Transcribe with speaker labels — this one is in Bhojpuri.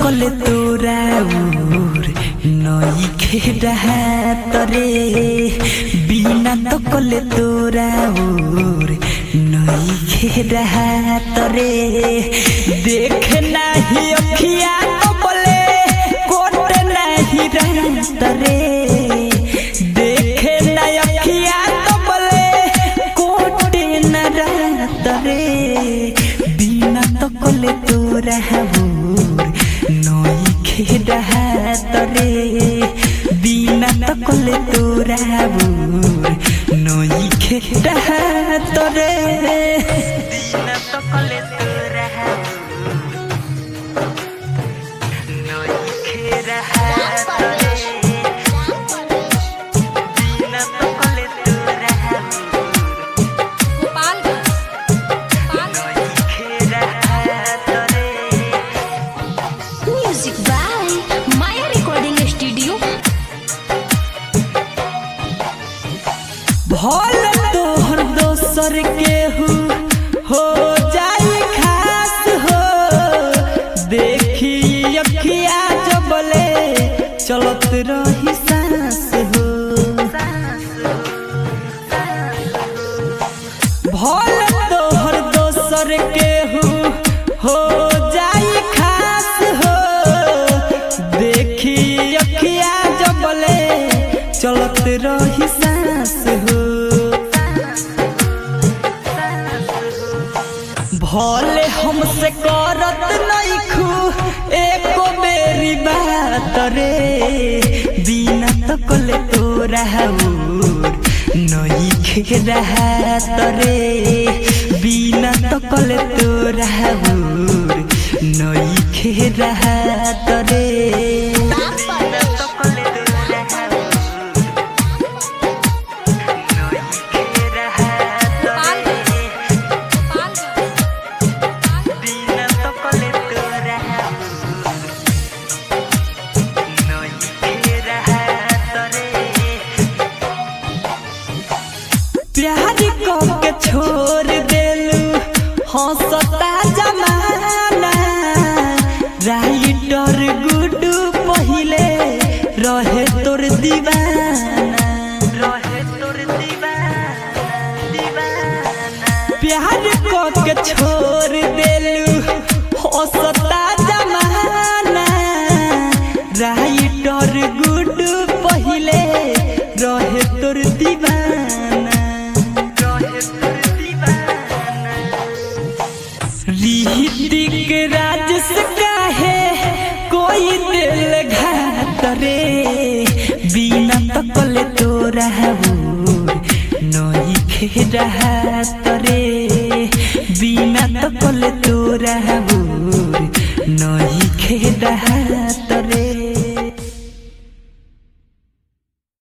Speaker 1: कले तोरा नई खेड़ा तरे बिना तो कले तोरा नई खेड़ा तरे देख नहीं अखिया तो बोले कोट नहीं तरे देख नहीं अखिया तो बोले कोट न तरे बिना तो कले तोरा नई खेड़ा तरे बिना तो कले तोरा नई खेड़ा तरे बिना तो कले तोरा नई खेड़ा तरे बिना तो कले तोरा नई खेड़ा तरे
Speaker 2: music by Maya recording studio.
Speaker 1: भोल तोहर दोसर केहू हो जाई खास हो देखी अखिया जबले चलत रही सांस हो भोल तोहर दोसर केहू हो जाई खास हो देखी अखिया जबले चलत रही सांस हो भले हमसे करत नहीं खू एको बेरी बात रे बिना तो कले तोरा नई खेड़ा तरे बिना तो कले तोरा नई खेड़ा तरे प्यार के छोड़ देलू हंसता जमाना राइटर गुडू पहिले रहे तोर दीवाना प्यार के छोड़ देलू हंसता जमाना राइटर गुडू पहिले रहे तोर दीवाना रीतिक राजस काहे कोई दिल घात रे बिना तो कले तोरा नई खेड़ा तरे बिना तो कले तोरा नई खेड़ा तरे।